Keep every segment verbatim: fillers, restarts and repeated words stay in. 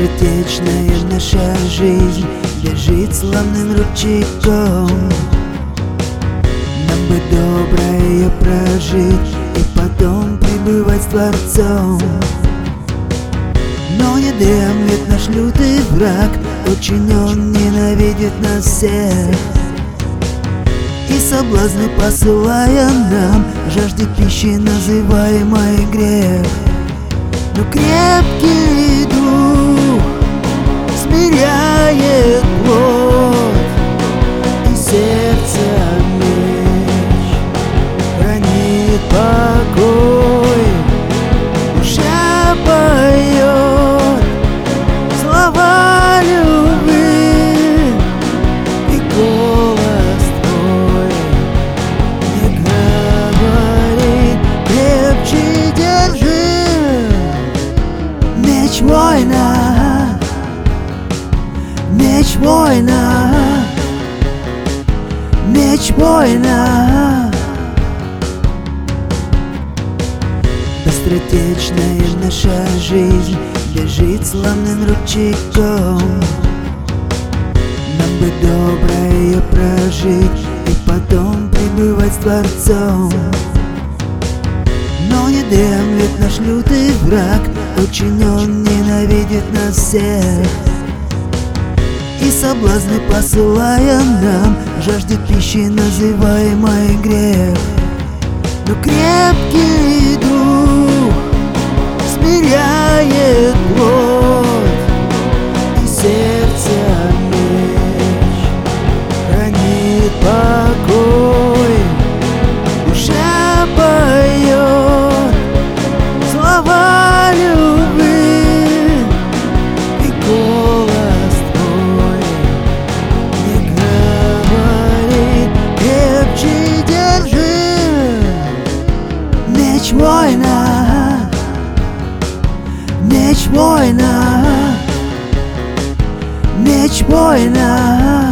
Быстротечная наша жизнь бежит славным ручейком. Нам бы доброе прожить и потом пребывать с Творцом. Но не дремлет наш лютый враг, очень он ненавидит нас всех. И соблазны посылая нам, жаждет пищи, называемой грех. Но крепкий дух смиряет плоть, и сердце меч хранит покой. Душа поет слова любви, и голос твой мне говорит: крепче держи. Меч воина, меч воина, меч воина. Быстротечная наша жизнь бежит славным ручейком. Нам бы доброе прожить и потом пребывать с Творцом. Но не дремлет наш лютый враг, очень он ненавидит нас всех. И соблазны посылая нам, жаждет пищи, называемой грех. Но крепкий дух смиряет плоть, и сердце меч хранит покой. Душа поет слова любви, и голос твой мне говорит: крепче держи. Меч воина, меч воина, меч воина.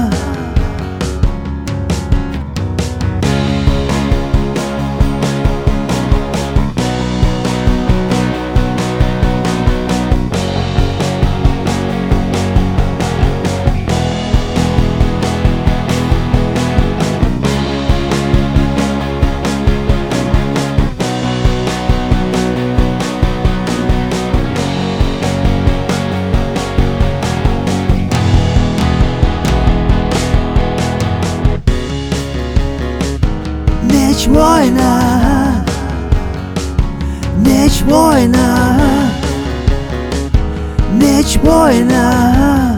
Меч воина, меч воина, меч воина.